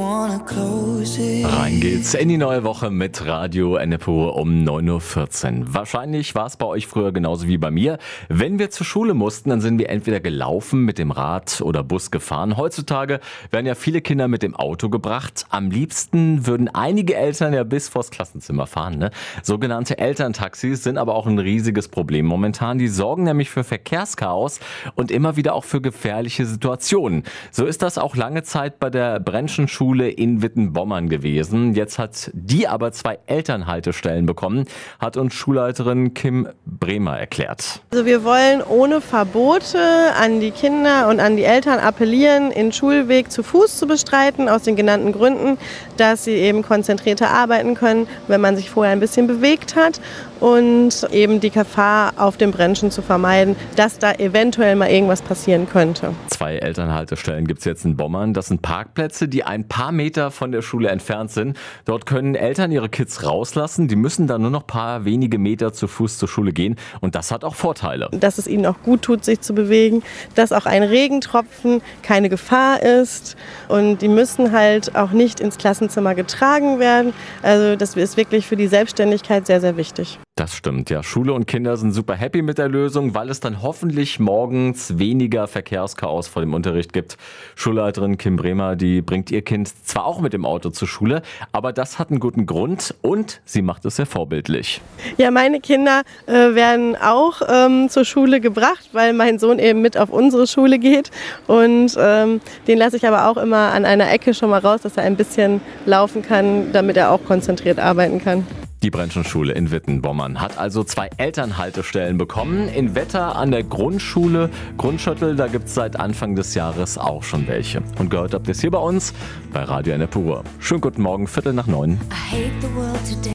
Rein geht's in die neue Woche mit Radio Ennepe um 9.14 Uhr. Wahrscheinlich war es bei euch früher genauso wie bei mir. Wenn wir zur Schule mussten, dann sind wir entweder gelaufen, mit dem Rad oder Bus gefahren. Heutzutage werden ja viele Kinder mit dem Auto gebracht. Am liebsten würden einige Eltern ja bis vors Klassenzimmer fahren, ne? Sogenannte Elterntaxis sind aber auch ein riesiges Problem momentan. Die sorgen nämlich für Verkehrschaos und immer wieder auch für gefährliche Situationen. So ist das auch lange Zeit bei der Brentschenschule in Wittenbommern gewesen. Jetzt hat die aber 2 Elternhaltestellen bekommen, hat uns Schulleiterin Kim Bremer erklärt. Also wir wollen ohne Verbote an die Kinder und an die Eltern appellieren, den Schulweg zu Fuß zu bestreiten, aus den genannten Gründen, dass sie eben konzentrierter arbeiten können, wenn man sich vorher ein bisschen bewegt hat und eben die Gefahr auf dem Brentschen zu vermeiden, dass da eventuell mal irgendwas passieren könnte. 2 Elternhaltestellen gibt es jetzt in Bommern. Das sind Parkplätze, die ein paar Meter von der Schule entfernt sind. Dort können Eltern ihre Kids rauslassen. Die müssen dann nur noch ein paar wenige Meter zu Fuß zur Schule gehen. Und das hat auch Vorteile. Dass es ihnen auch gut tut, sich zu bewegen, dass auch ein Regentropfen keine Gefahr ist. Und die müssen halt auch nicht ins Klassenzimmer getragen werden. Also das ist wirklich für die Selbstständigkeit sehr, sehr wichtig. Das stimmt, ja. Schule und Kinder sind super happy mit der Lösung, weil es dann hoffentlich morgens weniger Verkehrschaos vor dem Unterricht gibt. Schulleiterin Kim Bremer, die bringt ihr Kind zwar auch mit dem Auto zur Schule, aber das hat einen guten Grund und sie macht es sehr vorbildlich. Ja, meine Kinder werden auch zur Schule gebracht, weil mein Sohn eben mit auf unsere Schule geht. Und den lasse ich aber auch immer an einer Ecke schon mal raus, dass er ein bisschen laufen kann, damit er auch konzentriert arbeiten kann. Die Brentschenschule in Wittenbommern hat also 2 Elternhaltestellen bekommen. In Wetter an der Grundschule Grundschüttel, da gibt es seit Anfang des Jahres auch schon welche. Und gehört habt ihr es hier bei uns bei Radio Ennepe. Schönen guten Morgen, 8:45.